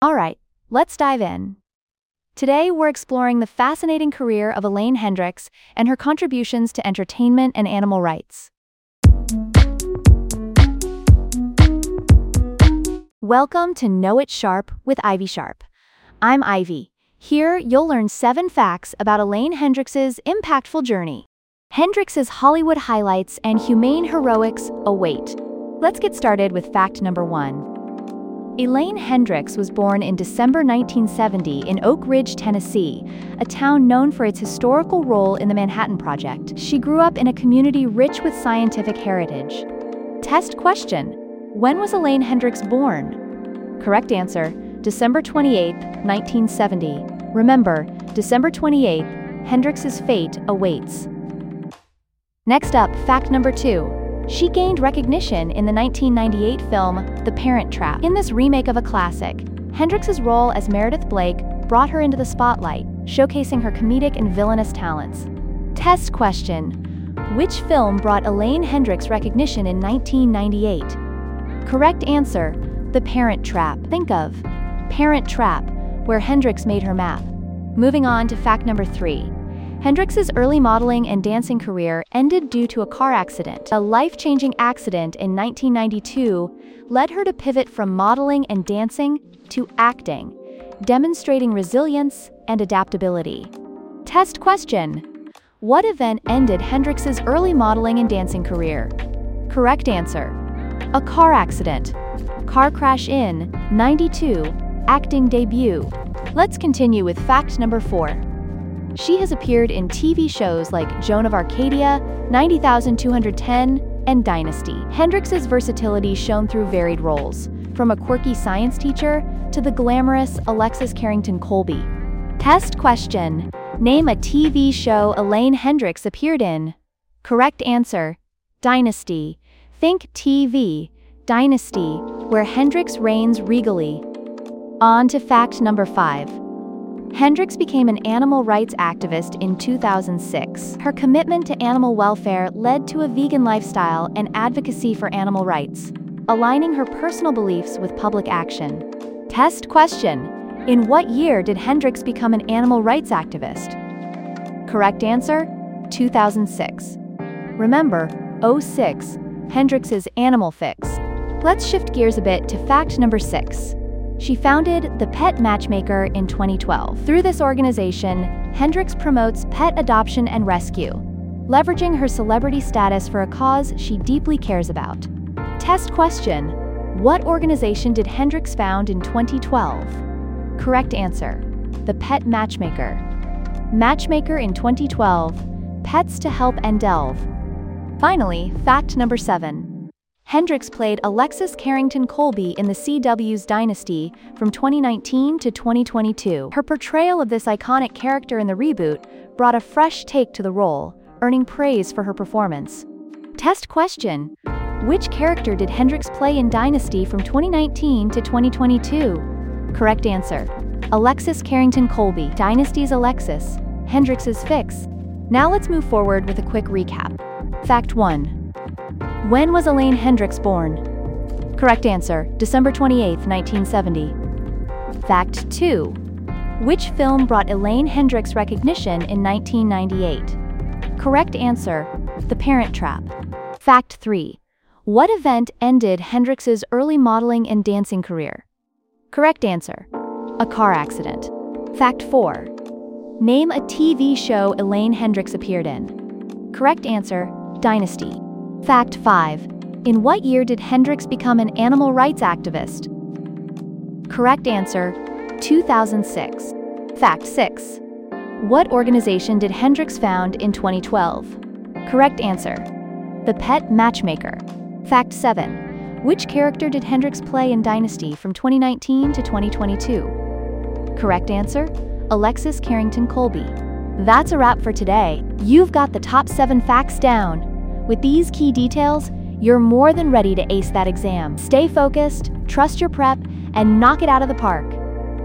Alright, let's dive in. Today we're exploring the fascinating career of Elaine Hendrix and her contributions to entertainment and animal rights. Welcome to Know It Sharp with Ivy Sharp. I'm Ivy. Here you'll learn 7 facts about Elaine Hendrix's impactful journey. Hendrix's Hollywood highlights and humane heroics await. Let's get started with fact number 1. Elaine Hendrix was born in December 1970 in Oak Ridge, Tennessee, a town known for its historical role in the Manhattan Project. She grew up in a community rich with scientific heritage. Test question: when was Elaine Hendrix born? Correct answer: December 28, 1970. Remember, December 28, Hendrix's fate awaits. Next up, fact number 2. She gained recognition in the 1998 film The Parent Trap. In this remake of a classic, Hendrix's role as Meredith Blake brought her into the spotlight, showcasing her comedic and villainous talents. Test question: which film brought Elaine Hendrix recognition in 1998? Correct answer: The Parent Trap. Think of Parent Trap, where Hendrix made her map. Moving on to fact number 3. Hendrix's early modeling and dancing career ended due to a car accident. A life-changing accident in 1992 led her to pivot from modeling and dancing to acting, demonstrating resilience and adaptability. Test question: what event ended Hendrix's early modeling and dancing career? Correct answer: a car accident. Car crash in 92, acting debut. Let's continue with fact number 4. She has appeared in TV shows like Joan of Arcadia, 90,210, and Dynasty. Hendrix's versatility shone through varied roles, from a quirky science teacher to the glamorous Alexis Carrington Colby. Test question: name a TV show Elaine Hendrix appeared in. Correct answer: Dynasty. Think TV, Dynasty, where Hendrix reigns regally. On to fact number 5. Hendrix became an animal rights activist in 2006. Her commitment to animal welfare led to a vegan lifestyle and advocacy for animal rights, aligning her personal beliefs with public action. Test question: in what year did Hendrix become an animal rights activist? Correct answer: 2006. Remember, 06, Hendrix's Animal Fix. Let's shift gears a bit to fact number 6. She founded the Pet Matchmaker in 2012. Through this organization, Hendrix promotes pet adoption and rescue, leveraging her celebrity status for a cause she deeply cares about. Test question: what organization did Hendrix found in 2012? Correct answer: the Pet Matchmaker. Matchmaker in 2012, Pets to Help and Delve. Finally, fact number 7. Hendrix played Alexis Carrington Colby in the CW's Dynasty from 2019 to 2022. Her portrayal of this iconic character in the reboot brought a fresh take to the role, earning praise for her performance. Test question: which character did Hendrix play in Dynasty from 2019 to 2022? Correct answer: Alexis Carrington Colby. Dynasty's Alexis, Hendrix's Fix. Now let's move forward with a quick recap. Fact 1. When was Elaine Hendrix born? Correct answer: December 28, 1970. Fact 2. Which film brought Elaine Hendrix recognition in 1998? Correct answer: The Parent Trap. Fact 3. What event ended Hendrix's early modeling and dancing career? Correct answer: a car accident. Fact 4. Name a TV show Elaine Hendrix appeared in. Correct answer: Dynasty. Fact 5. In what year did Hendrix become an animal rights activist? Correct answer: 2006. Fact 6. What organization did Hendrix found in 2012? Correct answer: the Pet Matchmaker. Fact 7. Which character did Hendrix play in Dynasty from 2019 to 2022? Correct answer: Alexis Carrington Colby. That's a wrap for today. You've got the top 7 facts down. With these key details, you're more than ready to ace that exam. Stay focused, trust your prep, and knock it out of the park.